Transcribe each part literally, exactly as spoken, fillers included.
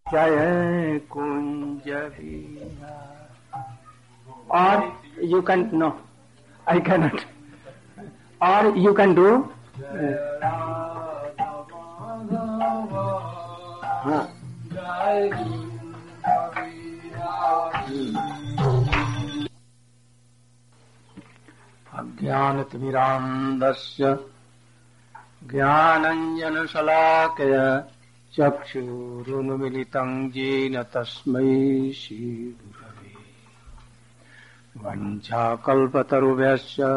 Jaya Kunja Vihar. Or you can, no, I cannot. Or you can do. Uh, Ajnanatimirandasya Jnananjanashalakaya Chakshurunmilitam Jena Tasmai Shri Gurave Vanchakalpatarubhyasya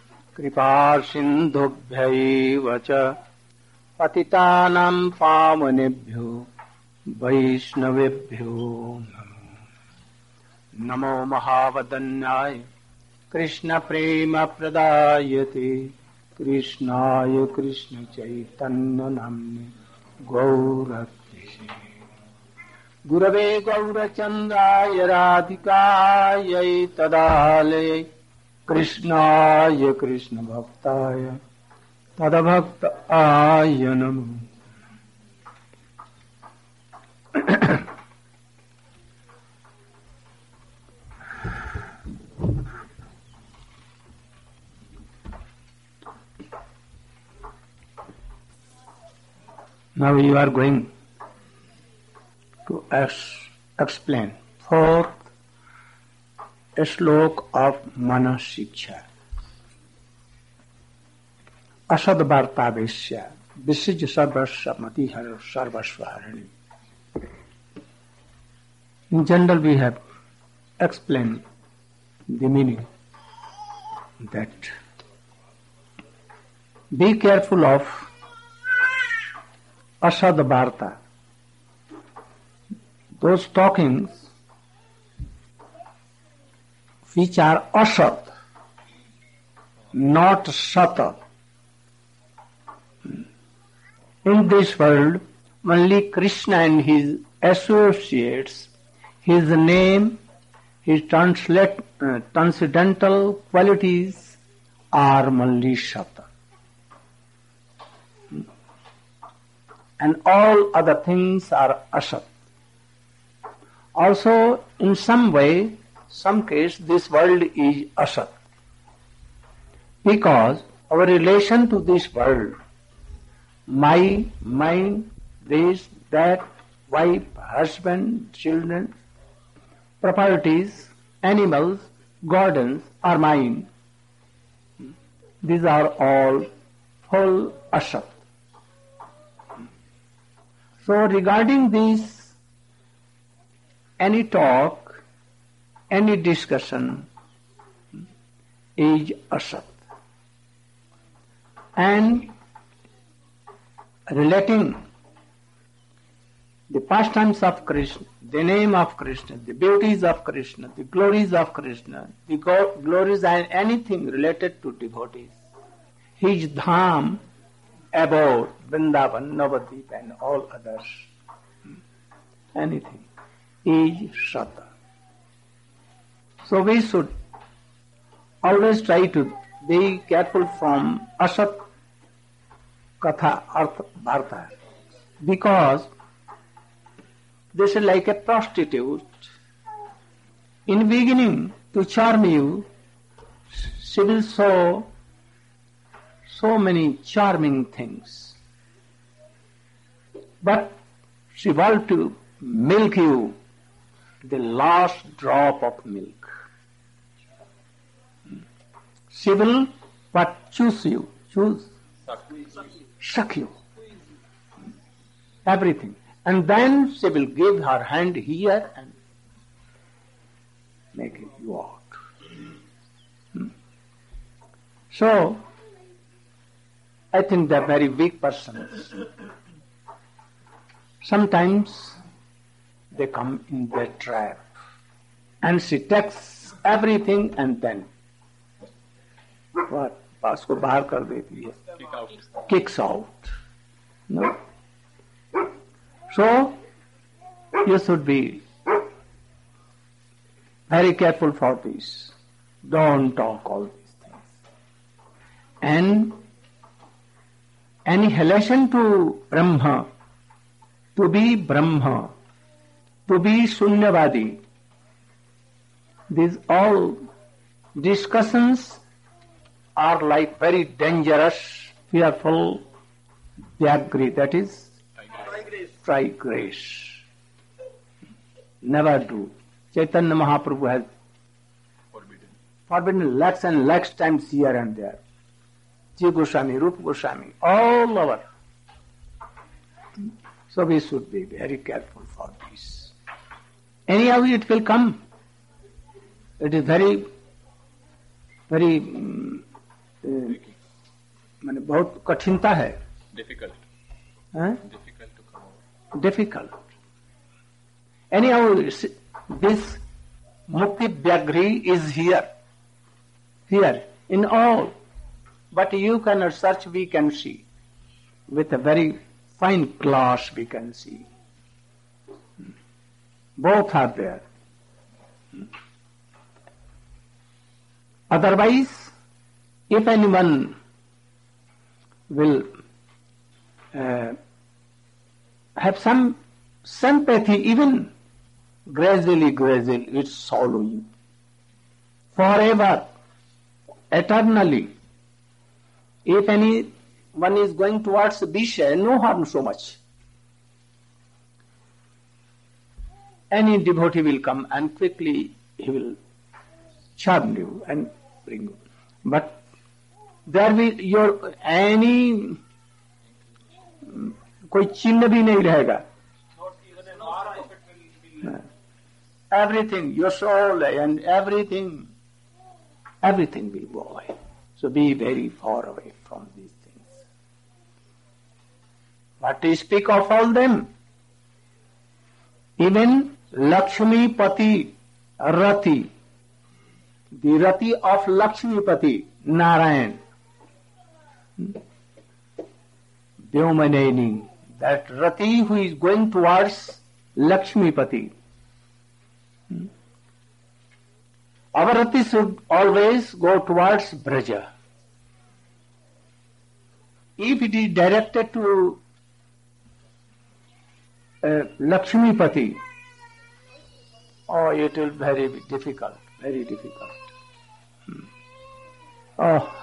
Kripasindhubhyaiva cha Patitanam pavanebhyo Vaishnavebhyo Namo Namo Mahavadanyaya Krishna Prema Pradayate Krishnaya Krishna Chaitanya Namne Gauratise Gurave Gaurachandaya Radhikaya Tadalaya Krishnaya Krishna Bhaktaya Tadabhaktaya Namo. Now you are going to ex- explain fourth slok of Mana Shiksha. Asad Bharta Vishya Visij Sarvasya Matihar Sarvasvarani. In general we have explained the meaning that be careful of Asad Bharta, those talkings which are asat, not sata. In this world, only Krishna and his associates, his name, his translate, uh, transcendental qualities are only sata. And all other things are asat. Also, in some way, some case, this world is asat. Because our relation to this world, my, mine, this, that, wife, husband, children, properties, animals, gardens are mine. These are all full asat. So regarding this, any talk, any discussion is asat. And relating the pastimes of Krishna, the name of Krishna, the beauties of Krishna, the glories of Krishna, the go- glories and anything related to devotees, his dham, abode, Vrindavan, Navadvip and all others, anything, is sata. So we should always try to be careful from asat katha, artha, bharta, because this is like a prostitute. In beginning, to charm you, she will show so many charming things. But she wants to milk you, the last drop of milk. She will what choose you, choose, suck you, everything. And then she will give her hand here and make you out. Hmm. So, I think they are very weak persons. Sometimes they come in their trap. And she takes everything and then what? पास को बाहर कर देती है. Kicks out. No? So, you should be very careful for this. Don't talk all these things. And any relation to Brahma, to be Brahma, to be Shunyavadi. These all discussions are like very dangerous, fearful Vyagri, that is try grace. Never do. Chaitanya Mahaprabhu has forbidden, forbidden lakhs and lakhs times here and there. Jiva Goswami, Rupa Goswami, all over. So we should be very careful for this. Anyhow it will come. It is very, very, माने बहुत कठिनता है. Difficult. Huh? Difficult to come out. Difficult. Anyhow, this Mukti Vyagri is here. Here, in all. But you cannot search, we can see. With a very fine glass we can see. Both are there. Otherwise, if anyone will uh, have some sympathy, even gradually, gradually, it's following. Forever, eternally. If anyone is going towards Visha, no harm so much. Any devotee will come and quickly he will charm you and bring you. But there will your any कोई चिन्ह भी नहीं रहेगा. Everything, your soul and everything, everything will go away. So be very far away from these things. But to speak of all them, even Lakshmi Pati Rati, the Rati of Lakshmi Pati, Narayan, Vyomanaini, that Rati who is going towards Lakshmi Pati. Our Rati should always go towards Braja. If it is directed to uh, Lakshmi Pati, oh, it will be very difficult, very difficult. Hmm. Oh.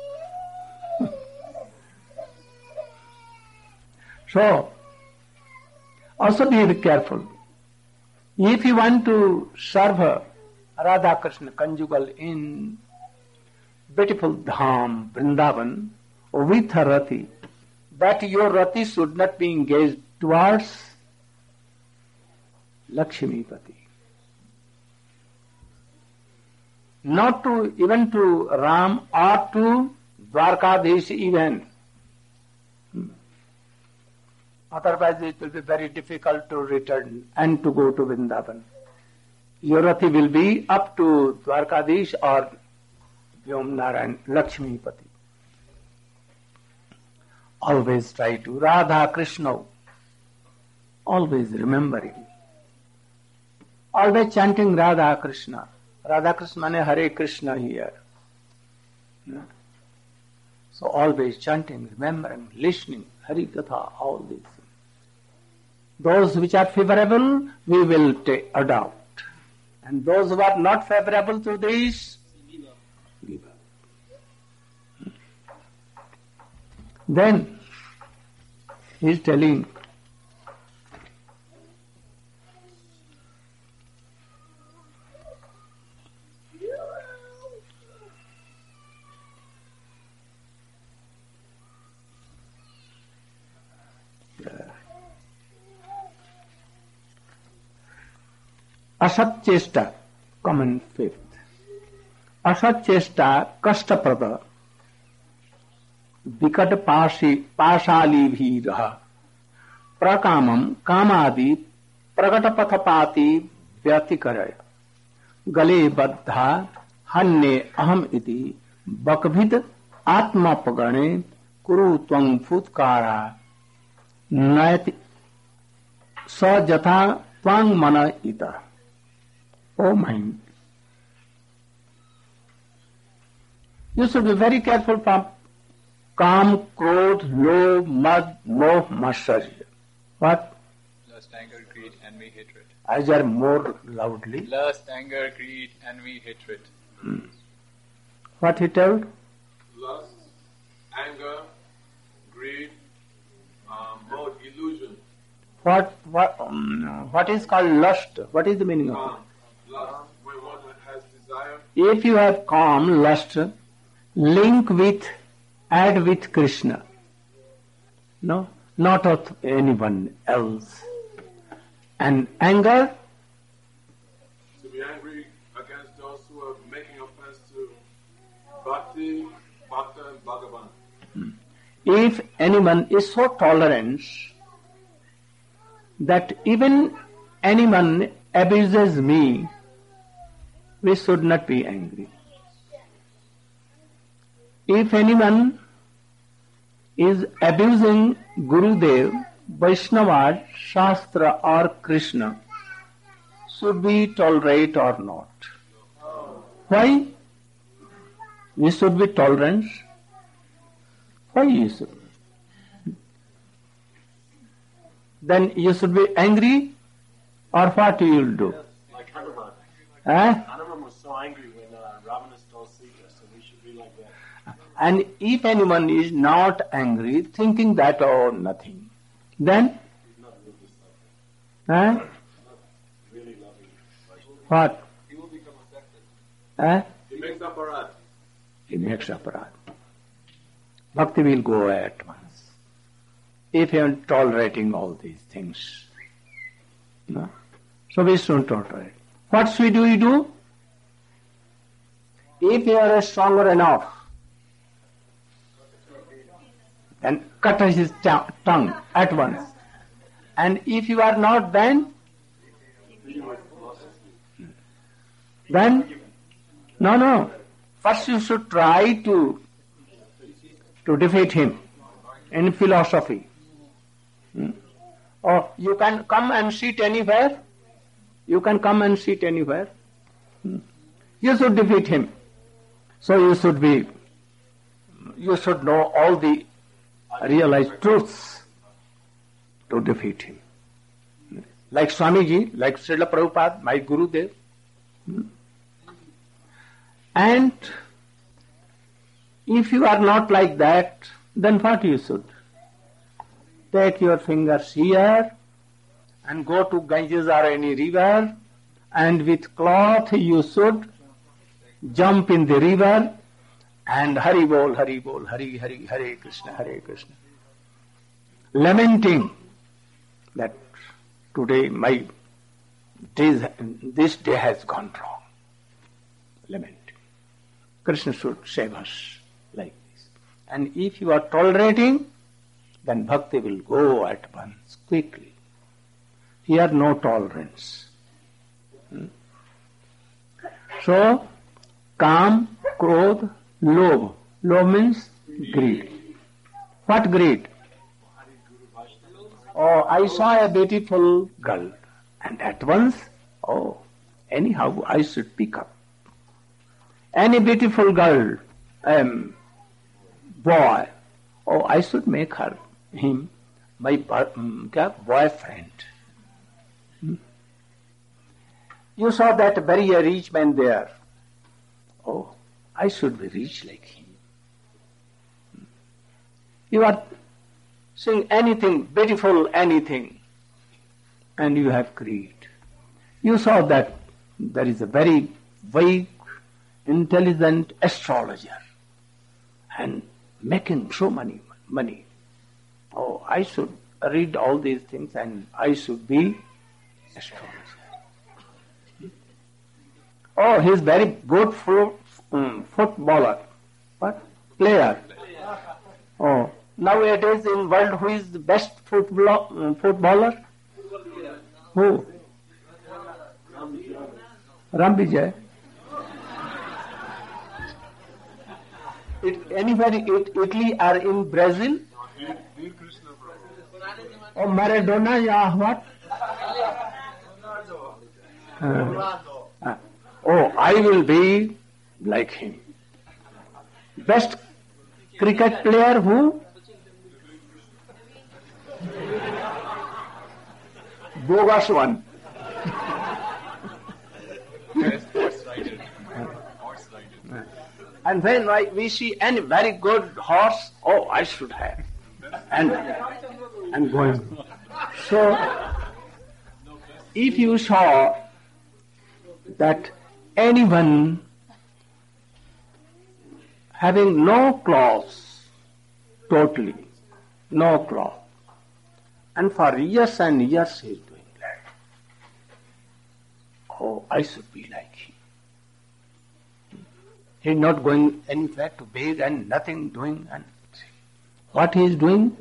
So, also be very careful. If you want to serve her, Radha Krishna conjugal in beautiful Dham, Vrindavan, with her Rati, but your Rati should not be engaged towards Lakshmi Pati. Not to, even to Ram or to Dwarkadhish even. Otherwise it will be very difficult to return and to go to Vrindavan. Your Rati will be up to Dwarkadhish or Vyom Narayan, Lakshmi Pati. Always try to Radha Krishna. Always remembering. Always chanting Radha Krishna. Radha Krishna means Hare Krishna here. So always chanting, remembering, listening, Hari Katha, all these things. Those which are favorable, we will take, adopt. And those who are not favorable to this, give up. Then, he is telling, असत चेष्टा, common fifth, असत चेष्टा कष्टप्रद विकट पाशी पाशाली भी रहा प्रकामम कामादि प्रकट पथपाती व्यतिकरय गले बद्धा हन्ने अहम इति बकभिद आत्मापगणे कुरु त्वं फुत्कारा नयति स जथा त्वं मन इत. Oh mind, you should be very careful from Kam, Krodh, Lobh, Mad, Moh, Matsarya. What? Lust. anger, greed, envy, hatred. As are more loudly. Lust, anger, greed, envy, hatred. Hmm. What he told? Lust, anger, greed, um, both illusion. What what um, what is called lust? What is the meaning of Um, lust, when one has desire. it? If you have calm, lust, link with, add with Krishna. No, not of anyone else. And anger, To be angry against those who are making offense to Bhakti, Bhakta and Bhagavan. if anyone is so tolerant that even anyone abuses me, we should not be angry. If anyone is abusing Gurudev, Vaishnava, Shastra or Krishna, should we tolerate or not? Why? We should be tolerant. Why you should? Then you should be angry, or what you will do? Like Hanuman. Eh? Hanuman was so angry when uh, Ravana stole Sita, so we should be like that. And if anyone is not angry, thinking that, oh, nothing, then, He's not really like that. eh? Really loving. What? He will become affected. Eh? He makes aparat. He makes aparat. Bhakti will go at once. If you are tolerating all these things. No? So we shouldn't tolerate. What should we do? If you are stronger enough, then cut his t- tongue at once. And if you are not, then then no, no. First you should try to to defeat him in philosophy. Hmm? Or you can come and sit anywhere. You can come and sit anywhere. Hmm? You should defeat him. So you should be, you should know all the realized truths to defeat him. Like Swamiji, like Srila Prabhupada, my Gurudev. Hmm? And if you are not like that, then what you should? Take your fingers here and go to Ganges or any river, and with cloth you should jump in the river and Hari Bol, Hari Bol, Hari Hari, Hare Krishna, Hare Krishna. Lamenting that today my days, this day has gone wrong. Lamenting. Krishna should save us like this. And if you are tolerating, then bhakti will go at once, quickly. Here no tolerance. Hmm? So, Kam, Krodh, Lobh. Lobh means greed. What greed? Oh, I saw a beautiful girl, and at once, oh, anyhow I should pick up. Any beautiful girl, um, boy, oh, I should make her, him, my um, boyfriend. Hmm? You saw that very rich man there. Oh, I should be rich like him. Hmm? You are seeing anything, beautiful anything, and you have greed. You saw that there is a very vague, intelligent astrologer and making so many money. Oh, I should read all these things and I should be astrologer. Oh, he is very good fo- um, footballer. What? Player. Oh, nowadays in world who is the best football, um, footballer? Who? Ram Vijay. It, anywhere in Italy or in Brazil? Or Maradona, yeah, what? Uh, uh, oh, I will be like him. Best cricket player who? bogus one. Yes, horse rider. Horse rider. And when I, we see any very good horse, oh, I should have. And and going. So, if you saw that anyone having no clothes, totally, no cloth, and for years and years he is doing that. Oh, I should be like him. He is not going anywhere to beg and nothing doing. And what he is doing?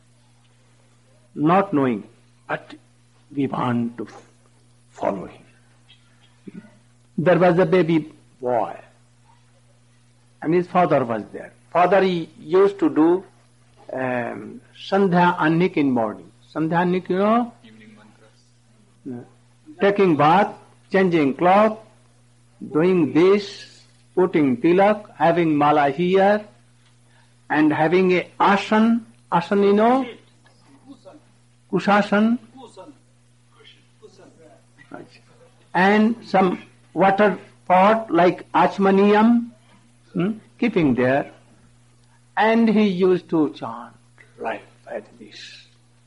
Not knowing, but we want to f- follow him. There was a baby boy, and his father was there. Father he used to do um, Sandhya Annik in morning. Sandhya Annik, you know? Evening mantras. Taking bath, changing cloth, doing this, putting tilak, having mala here, and having a asan. Asan, you know? Kushasan. And some water pot like achmaniyam, hmm, keeping there. And he used to chant like, like this.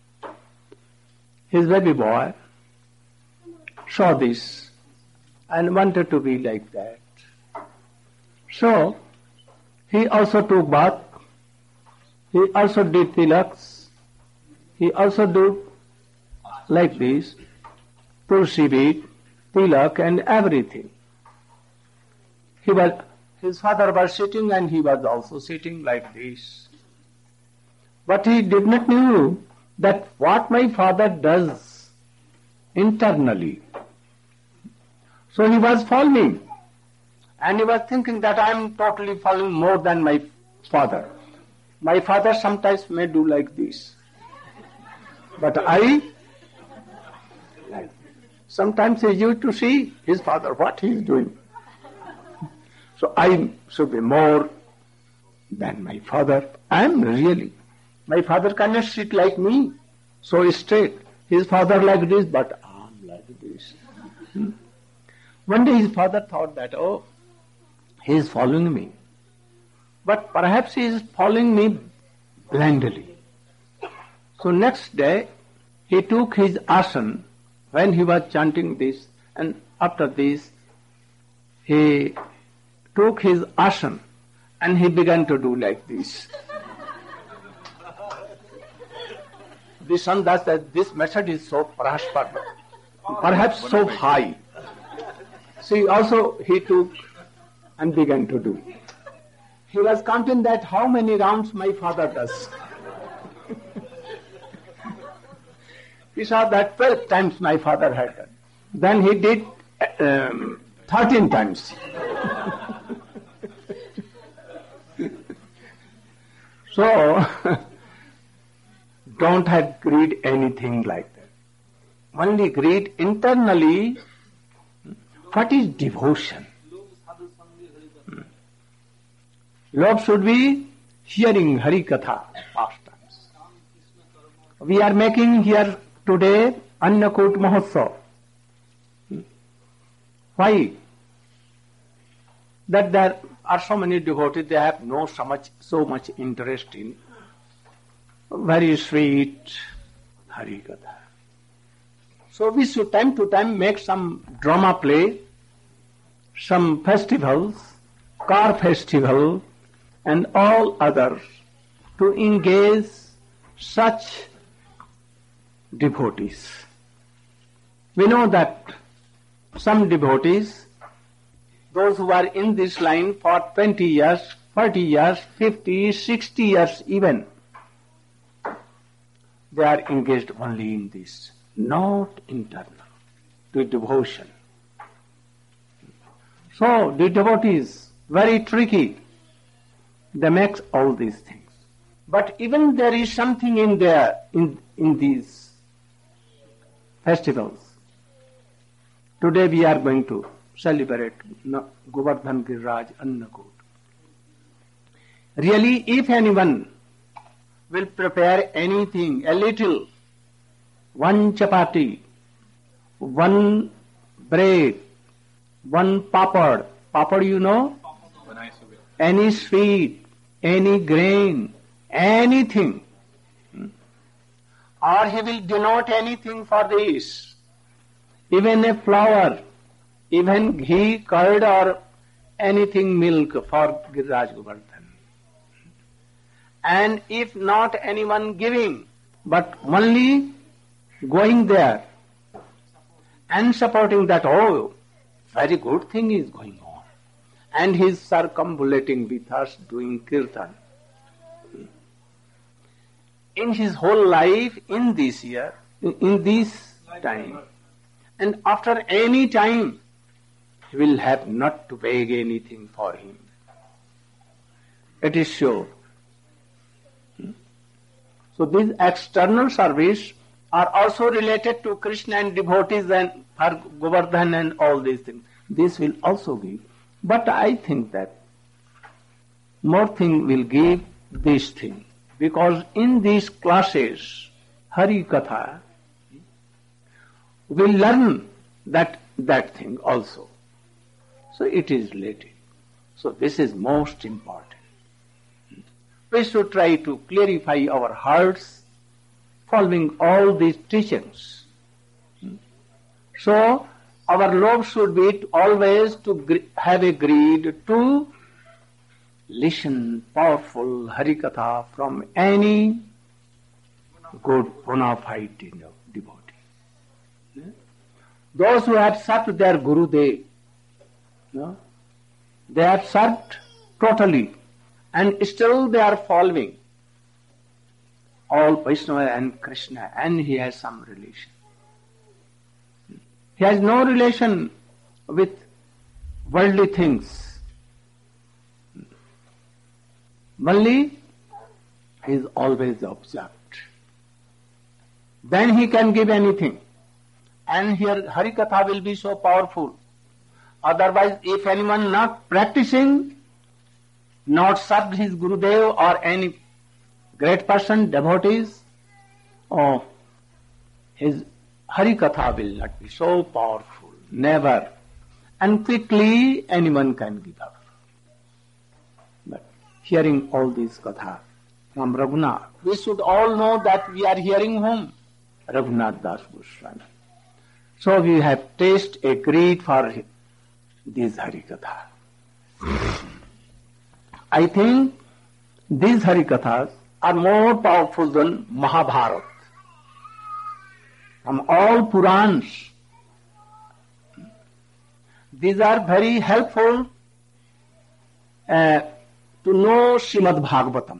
His baby boy saw this and wanted to be like that. So, he also took bath, he also did tilaks, he also did like this, tulsi bead, tilak and everything. He was, his father was sitting and he was also sitting like this. But he did not know that what my father does internally. So he was following. And he was thinking that I am totally following more than my father. My father sometimes may do like this. But I, like, sometimes he used to see his father, what he is doing. So I should be more than my father. I am really. My father cannot sit like me, so straight. His father like this, but I am like this. Hmm? One day his father thought that, oh, he is following me. But perhaps he is following me blindly. So next day, he took his asan when he was chanting this, and after this, he took his asan and he began to do like this. The son does that this method is so prosper, perhaps so high. See, also he took and began to do. He was counting that how many rounds my father does. He saw that twelve times my father had done. Then he did um, thirteen times. So, don't have greed anything like that. Only greed internally. What is devotion? Love should be hearing Hari Katha pastimes. We are making here today Annakut Mahotsav. Why? That there are so many devotees, they have no so much, so much interest in very sweet Hari Katha. So we should time to time make some drama play, some festivals, car festival, and all others to engage such devotees. We know that some devotees, those who are in this line for twenty years, forty years, fifty, sixty years even, they are engaged only in this, not internal, to devotion. So the devotees, very tricky, they make all these things. But even there is something in there, in, in these festivals. Today we are going to celebrate Govardhan Giriraj Annakut. Really, if anyone will prepare anything, a little, one chapati, one bread, one papad. Papad, you know? Banai sube. Any sweet, any grain, anything. Or he will denote anything for this. Even a flour, even ghee, curd or anything milk for Giriraj Govardhan. And if not anyone giving, but only going there and supporting that, oh, very good thing is going on. And he is circumambulating with us doing kirtan. In his whole life, in this year, in this time, and after any time, he will have not to beg anything for him. It is sure. So these external service are also related to Krishna and devotees and for Govardhan and all these things. This will also give. But I think that more thing will give this thing. Because in these classes, Hari Katha, we learn that, that thing also. So it is related. So this is most important. We should try to clarify our hearts following all these teachings. So our love should be always to have a greed to listen powerful Harikatha from any good bona fide devotee. Those who have served their Gurudev, no? They have served totally and still they are following all Vaishnava and Krishna, and he has some relation. He has no relation with worldly things. Only he is always observed. Then he can give anything. And here Harikatha will be so powerful. Otherwise, if anyone not practicing, not served his Gurudev or any great person, devotees, oh, his Harikatha will not be so powerful. Never. And quickly anyone can give up. But hearing all these Katha from Raghunath, we should all know that we are hearing whom? Raghunath Das Goswami. So we have tasted a greed for these Harikatha. I think these Harikathas are more powerful than Mahabharata. From all Purans, these are very helpful uh, to know Srimad Bhagavatam,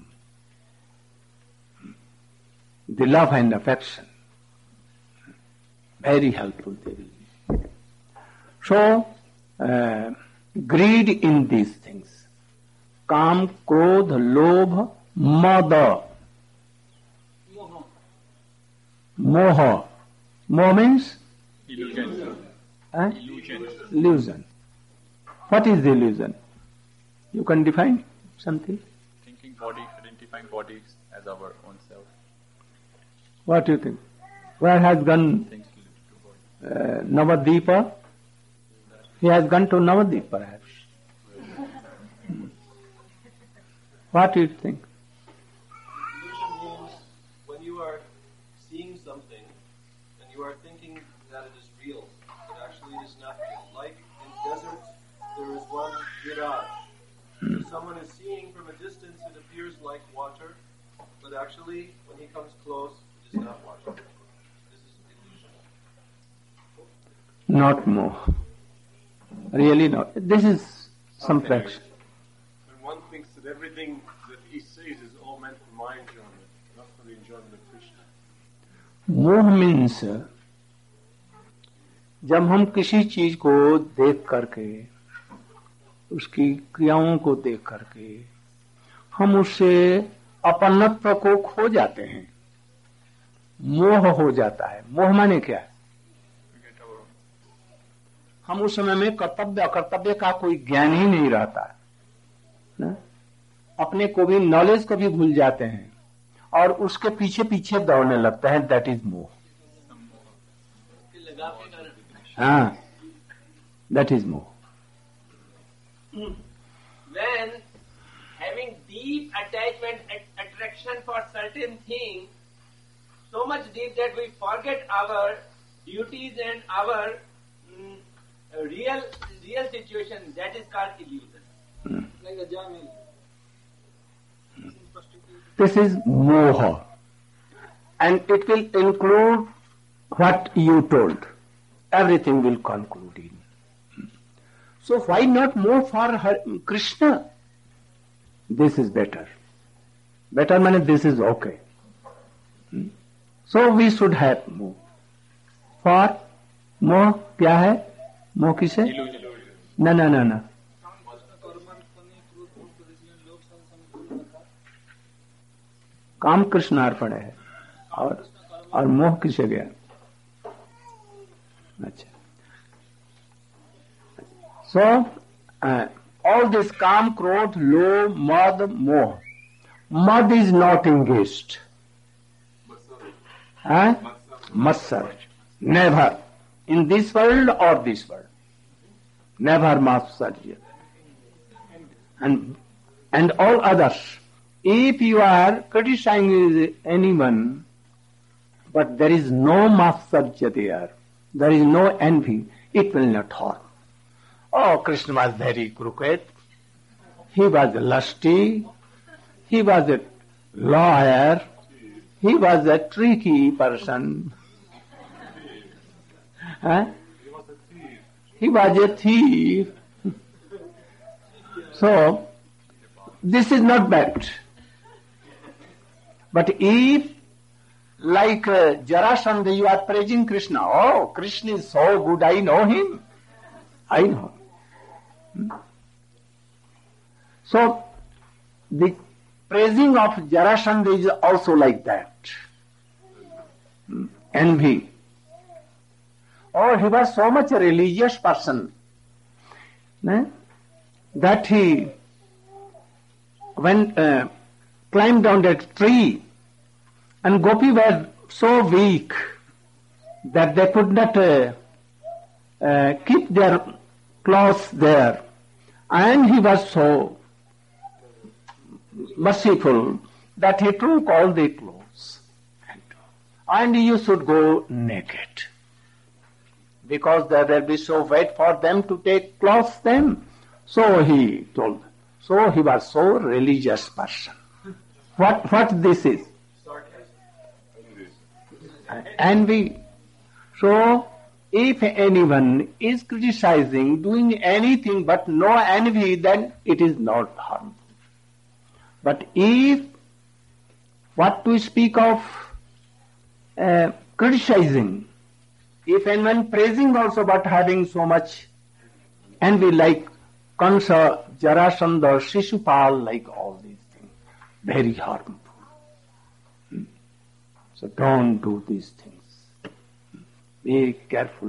the love and affection. Very helpful they will be. So, uh, greed in these things. Kam, Krodh, Lobh, Mada. Moha. Moha means? Illusion. Eh? Illusion. Illusion. What is the illusion? You can define something? Thinking body, identifying bodies as our own self. What do you think? Where has gone Things related to body. uh, Navadvipa? He has gone to Navadvip perhaps. What do you think? Illusion means when you are seeing something and you are thinking that it is real, but actually it is not real. Like in deserts, there is one mirage. If someone is seeing from a distance, it appears like water, but actually, when he comes close, it is not water. This is illusion. Not more. Really not. This is some fraction. When one thinks that everything that he sees is all meant for my enjoyment, not for the enjoyment of Krishna. Moh means जब हम किसी चीज को देख करके, उसकी क्रियाओं को देख करके हम उससे अपनत्व को खो जाते हैं, मोह हो जाता है. मोह माने क्या है? हम उस समय में कर्तव्य अकर्तव्य का कोई ज्ञान ही नहीं रहता है ना? अपने को भी, नॉलेज को भी भूल जाते हैं और उसके पीछे पीछे दौड़ने लगता है. That is moh. Ah, that is more. When having deep attachment, at- attraction for certain things, so much deep that we forget our duties and our mm, real real situation, that is called illusion. Like a Jamil. This is moha. And it will include what you told. Everything will conclude in. So why not more for her, Krishna? This is better. Better means this is okay. So we should have more. For more क्या है? मोह किसे? ना ना ना ना. काम कृष्ण अर्पण है और और मोह किसे गया? अच्छा. So uh, all this काम, क्रोध, लोभ, मद, मोह. Mad is not engaged. Huh? Matsar. Never. In this world or this world. Never matsarya. And, and all others. If you are criticizing anyone, but there is no matsarya there, there is no envy, it will not harm. Oh, Krishna was very crooked. He was lusty. He was a lawyer. He was a tricky person. Huh? He was a thief. So, this is not bad. But if, like uh, Jarasandha, you are praising Krishna, oh, Krishna is so good, I know him. I know. Hmm? So, the praising of Jarasandha is also like that. Hmm? Envy. Oh, he was so much a religious person eh, that he, when uh, climbed down that tree, and Gopi were so weak that they could not uh, uh, keep their clothes there, and he was so merciful that he took all the clothes, and, and you should go naked, because there will be so wait for them to take clothes them. So he told. So he was so religious person. What what this is? Envy. So if anyone is criticizing, doing anything but no envy, then it is not harmful. But if what to speak of uh, criticizing, if anyone praising also but having so much envy, like Kansa, Jarasandha, Shishupal, like all these things, very harmful. Hmm? So don't do these things. Be careful.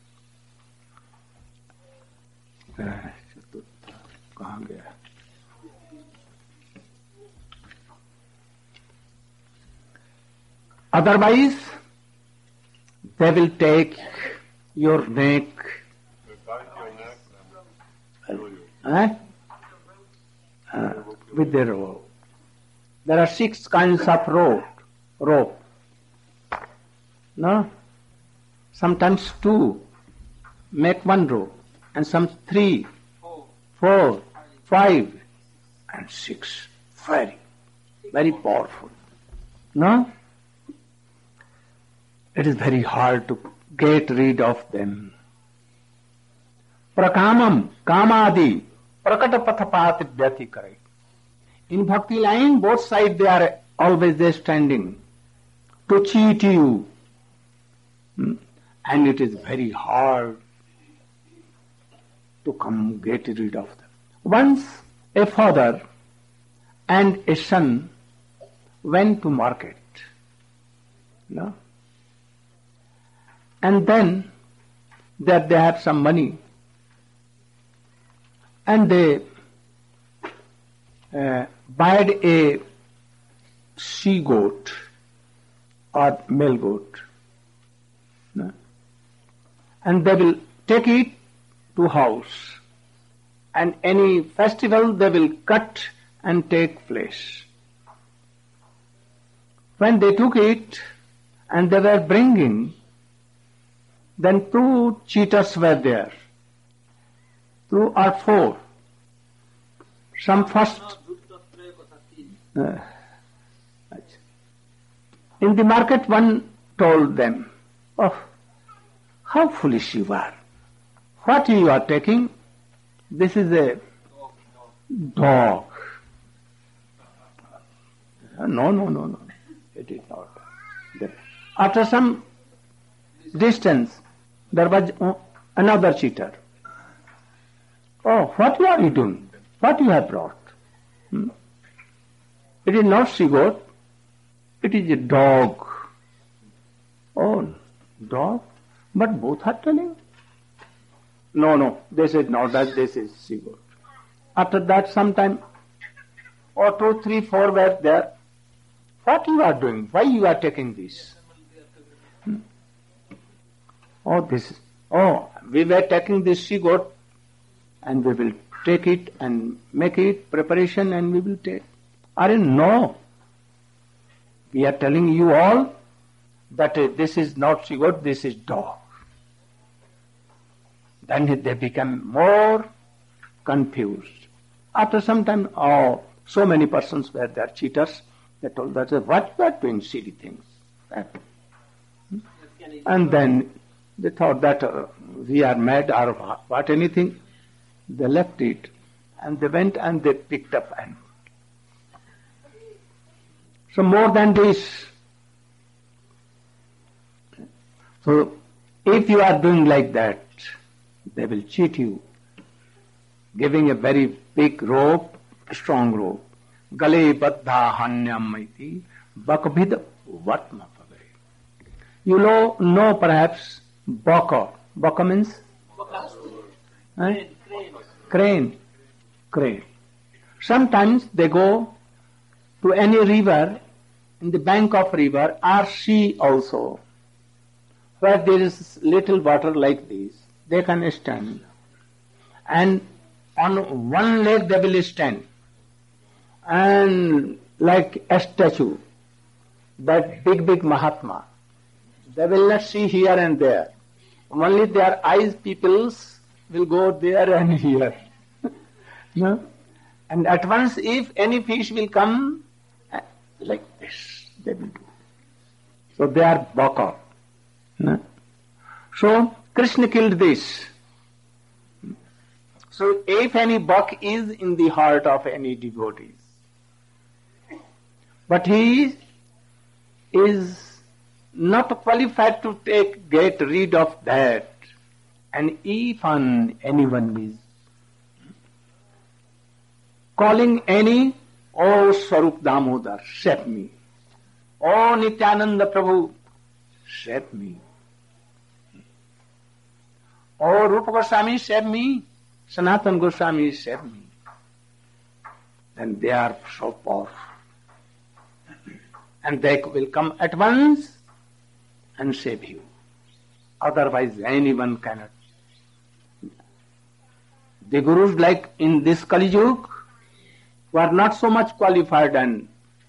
कहाँ गया? Otherwise, they will take your neck. Eh? Uh, with their rope. There are six kinds of rope. Rope. No? Sometimes two make one rope, and some three, four, five, and six. Very, very powerful. No? It is very hard to get rid of them. Prakamam, kamadi, prakata pathapati vyati karai. In bhakti line, both sides they are always there standing to cheat you. Hmm? And it is very hard to come get rid of them. Once a father and a son went to market. No? And then that they have some money, and they uh, bought a she-goat or male goat. No? and they will take it to house. And any festival they will cut and take place. When they took it and they were bringing, then two cheaters were there. Two or four. Some first. Uh, in the market one told them, "Oh, how foolish you are. What you are taking? This is a dog." No, no, no, no. It is not. After some distance, there was another cheater. "Oh, what are you doing? What you have brought? Hmm? It is not she-goat. It is a dog." "Oh, dog? But both are telling." "No, no, this is not that, this is she-goat." After that, sometime, or two, three, four were there. "What you are doing? Why you are taking this?" Hmm? "Oh, this is, oh, we were taking this she-goat and we will take it and make it preparation and we will take." "Are no. We are telling you all that uh, this is not she-goat, this is dog." Then they become more confused. After some time, oh, so many persons were there, cheaters. They told that, "What you are doing silly things?" And then they thought that uh, we are mad or what, anything. They left it and they went and they picked up. And so more than this. So if you are doing like that, they will cheat you, giving a very big rope, strong rope. Gale baddha hanyam iti bakvid vatma pavai. You know, know perhaps baka. Baka means? Eh? Crane. Crane. Sometimes they go to any river, in the bank of river, or sea also, where there is little water like this. They can stand. And on one leg they will stand. And like a statue, that big, big Mahatma, they will not see here and there. Only their eyes, peoples, will go there and here. No? And at once, if any fish will come, like this, they will do. So they are baka. No? So Krishna killed this. So if any buck is in the heart of any devotees, but he is not qualified to take, get rid of that, and if anyone is calling any, "Oh Swarup Damodar, save me. Oh Nityananda Prabhu, save me. Oh Rupa Goswami, save me. Sanatana Goswami, save me." Then they are so powerful. And they will come at once and save you. Otherwise anyone cannot. The gurus like in this Kali Yuga who are not so much qualified and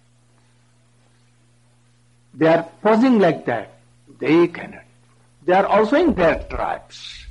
they are posing like that. They cannot. They are also in their tribes.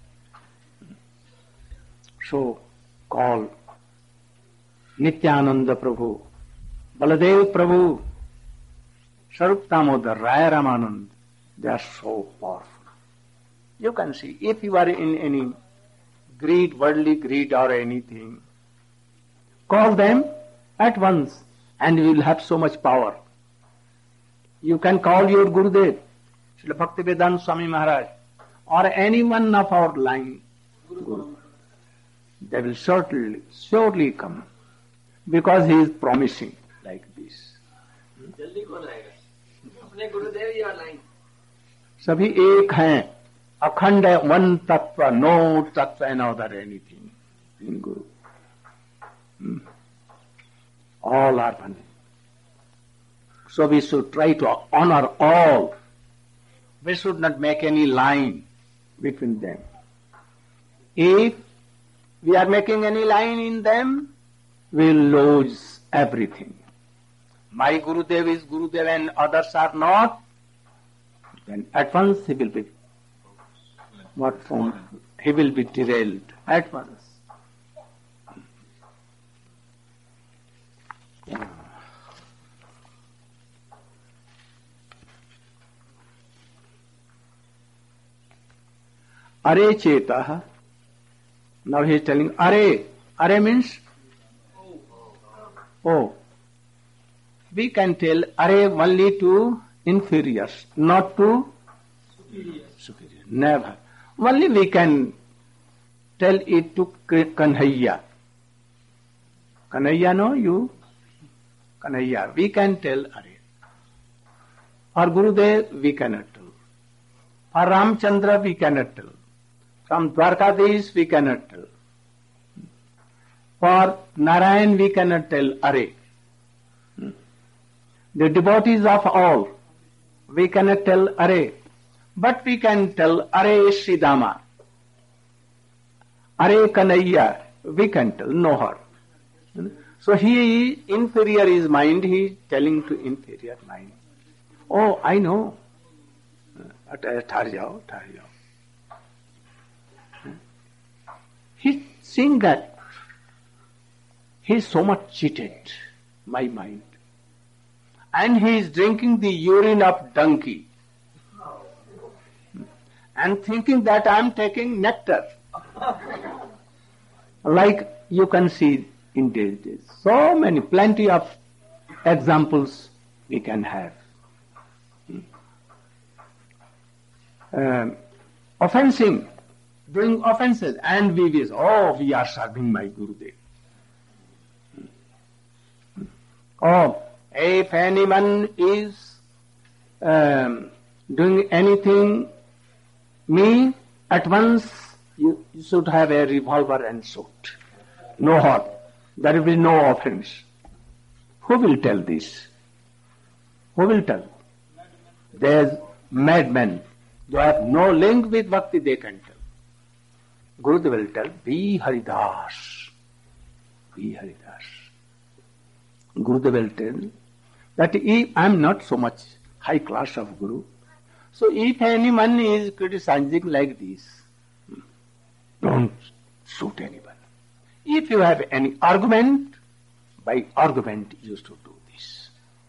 So call Nityananda Prabhu, Baladev Prabhu, Swarup Damodar, Raya Ramanand. They are so powerful. You can see, if you are in any greed, worldly greed or anything, call them at once and you will have so much power. You can call your Gurudev, Srila Bhaktivedanta Swami Maharaj, or any one of our line Guru. They will certainly, surely come, because he is promising like this. जल्दी कौन आएगा? अपने गुरुदेव या line? सभी एक हैं, अखंड है, one tattva, no tattva another anything in Guru. Hmm. All are one. So we should try to honor all. We should not make any line between them. If we are making any line in them, we will lose everything. My Gurudev is Gurudev and others are not, then at once he will be what form? He will be derailed at once. Are cheta. Now he is telling are. Are means oh. We can tell are only to inferiors, not to superior. superior. Never. Only we can tell it to Kanhaiya. Kanhaiya, no, you? Kanhaiya. We can tell are. For Gurudev, we cannot tell. For Ramchandra, we cannot tell. From Dwarkadish, we cannot tell. For Narayan, we cannot tell are. The devotees of all, we cannot tell are. But we can tell are Sridama. Are Kanhaiya, we can tell, know her. So he, inferior is mind, he is telling to inferior mind. Oh, I know. Thar jao, thar jao. He's seeing that he is so much cheated, my mind. And he is drinking the urine of donkey. And thinking that I am taking nectar. Like you can see in these days. So many, plenty of examples we can have. Um, offensing, doing offenses, and we will, oh, we are serving my Gurudev. Oh, if anyone is um, doing anything, me, at once you, you should have a revolver and shoot. No harm. There will be no offense. Who will tell this? Who will tell? There's madmen. They have no link with bhakti, they can tell. Gurudev will tell, be Haridas. Be Haridas. Gurudev will tell that if I am not so much high class of Guru, so if anyone is criticizing like this, don't shoot anyone. If you have any argument, by argument you should do this.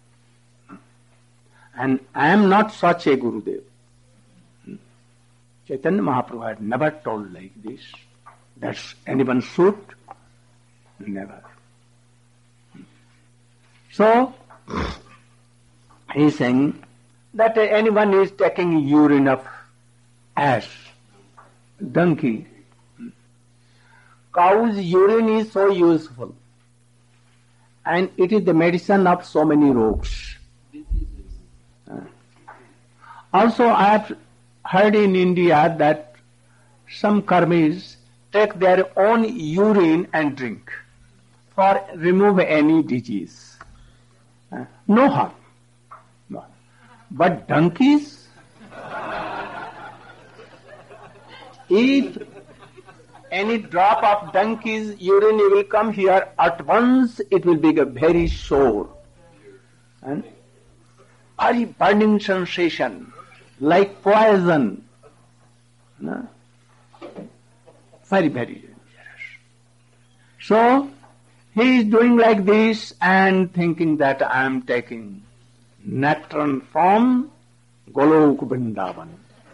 And I am not such a Gurudev. Chaitanya Mahaprabhu had never told like this, that anyone should, never. So, he is saying that anyone is taking urine of ass, donkey. Cow's urine is so useful, and it is the medicine of so many rogues. Uh, also, I have heard in India that some karmis take their own urine and drink for remove any disease. Uh, no harm. No. But donkeys, if any drop of donkey's urine will come here, at once it will be a very sore and very burning sensation, like poison. No? Very, very dangerous. So, he is doing like this and thinking that I am taking nectar from Golok Vrindavan.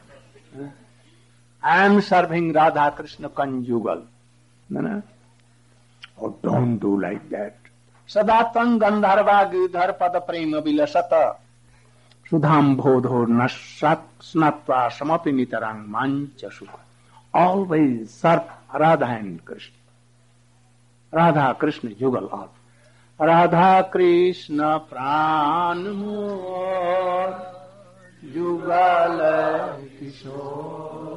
I am serving Radha Krishna conjugal. No, no? Oh, don't do like that. Sadatang gandharva gidhar pada prema vilasata sudham bodho nasat snatva samapi nitarang mancha sukha. Always serve Radha and Krishna. Radha Krishna jugal all. Radha Krishna pran mor jugal kishore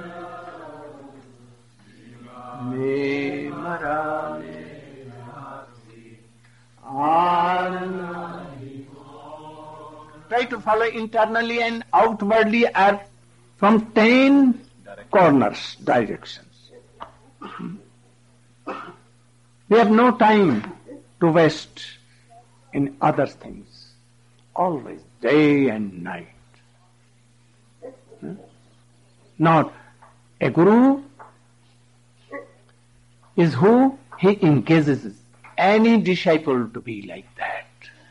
me marane anand. Try to follow internally and outwardly, are from ten Direction. corners, directions. We have no time to waste in other things. Always, day and night. Not a guru is who he engages any disciple to be like that.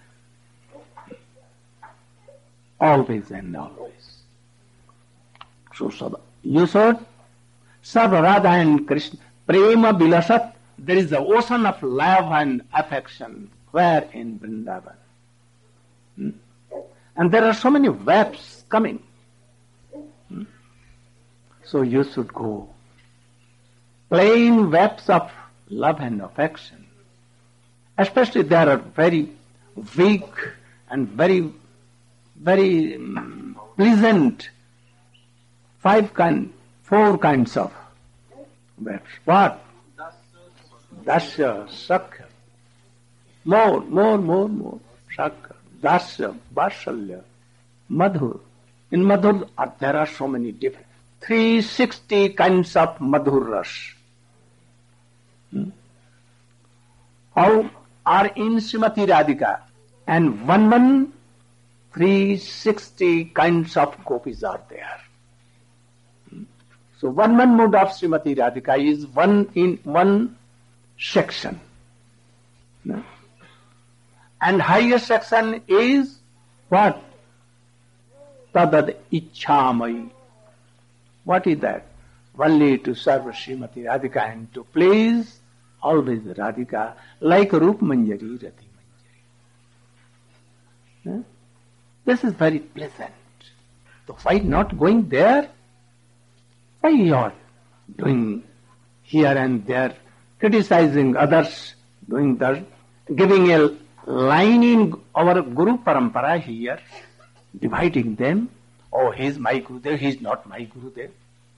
Always and always. So, you should serve Radha and Krishna. Prema Bilasat. There is the ocean of love and affection. Where? In Vrindavan. Hmm? And there are so many waves coming. Hmm? So you should go. Plain waves of love and affection. Especially there are very weak and very, very um, pleasant five kind, four kinds of waves. What? Dasya, Sakya. More, more, more, more. Sakya, Dasya, Vasalya, Madhur. In Madhur, uh, there are so many different. three hundred sixty kinds of Madhur Ras. Hmm? How are in Srimati Radhika. And one one, three hundred sixty kinds of gopis are there. Hmm? So one one mood of Srimati Radhika is one in one section. No? And highest section is what? Tadad Ichhamai. What is that? Only to serve Srimati Radhika and to please always Radhika like Rup Manjari, Rati Manjari. No? This is very pleasant. So why not going there? Why you are doing here and there, criticizing others, doing that, giving a line in our Guru Parampara here, dividing them. Oh, he is my Gurudev, he is not my Gurudev.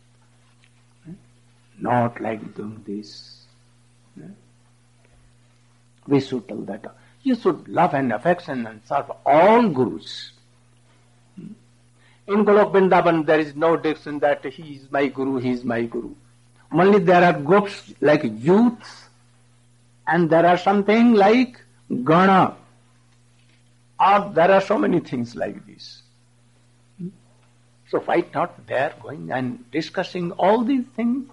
Not like doing this. We should tell that. You should love and affection and serve all Gurus. In Golok Vrindavan there is no diction that he is my Guru, he is my Guru. Only there are groups like youths and there are something like Gana. Or there are so many things like this. So why not there going and discussing all these things?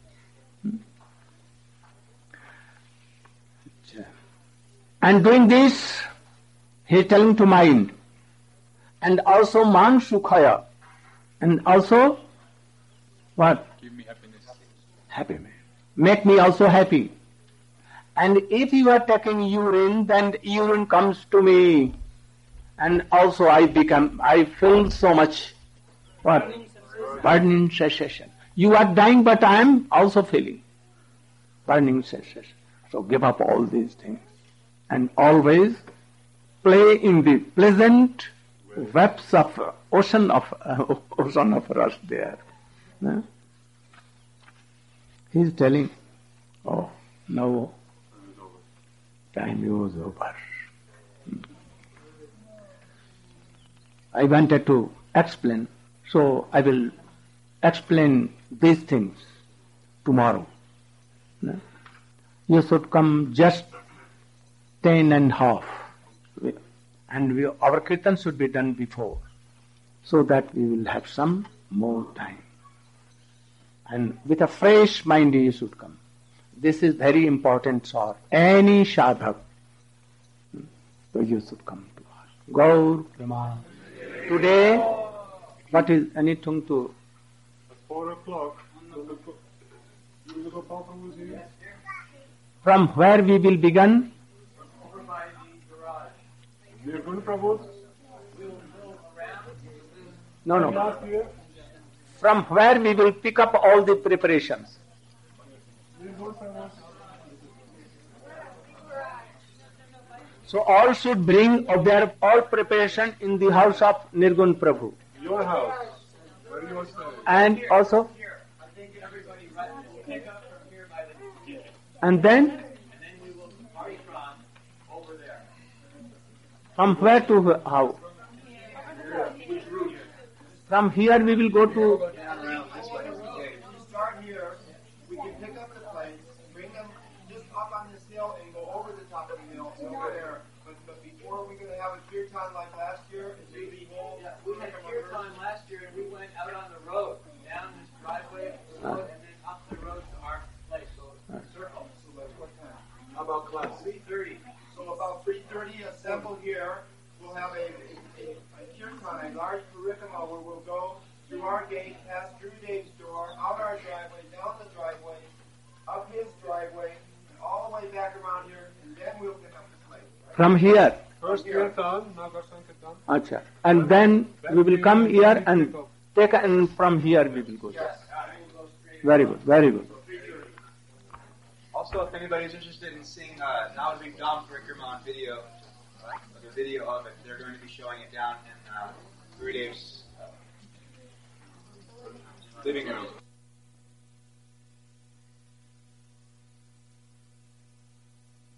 And doing this, he is telling to mind. And also man sukhaya. And also, what? Give me happiness. Happy man. Make me also happy. And if you are taking urine, then urine comes to me. And also I become, I feel so much, what? Burning sensation. You are dying, but I am also feeling burning sensation. So give up all these things. And always play in the pleasant webs of uh, ocean of uh, ocean of rust there. No? He is telling, oh, now time is over. I wanted to explain, so I will explain these things tomorrow. No? You should come just ten and half. And we, our kirtan should be done before, so that we will have some more time. And with a fresh mind you should come. This is very important for any sadhak. So you should come to us. Gaur Prema. Today, what is anything to... At four o'clock, Guru Papa was here. From where we will begin? Near Guru Prabhu? No, no. Last year? From where we will pick up all the preparations? Near Guru Prabhu? So all should bring of their all preparation in the house of Nirgun Prabhu. Your house. Where you are staying. And also, I think everybody will pick up from here by the kitchen. and then And then we will march from over there. from where to how? From here we will go to, Down around this way. pick up the plates, bring them just up on this hill and go over the top of the hill over there. But, but before we're going to have a kirtan like last year, and do the whole. Yeah, we had a kirtan last year, and we went out on the road, down this driveway, the road, and then up the road to our place. So circle. So that's what time? How about class? three thirty. So about three thirty, assemble here. We'll have a, a, a kirtan, a large parikrama where we'll go through our gate, pass through Dave's door, out our driveway, down the driveway, up his driveway, and all the way back around here, and then we'll pick up the plate. Right? From here. First kirtan, Nagar Sankirtan. Acha. And then we will come here and take, and from here we will go. Yes. Very good, very good. Also, if anybody's interested in seeing uh, Navadvip Dham Parikrama on video, uh, like a video of it, they're going to be showing it down in uh, Gurudev's uh, living room.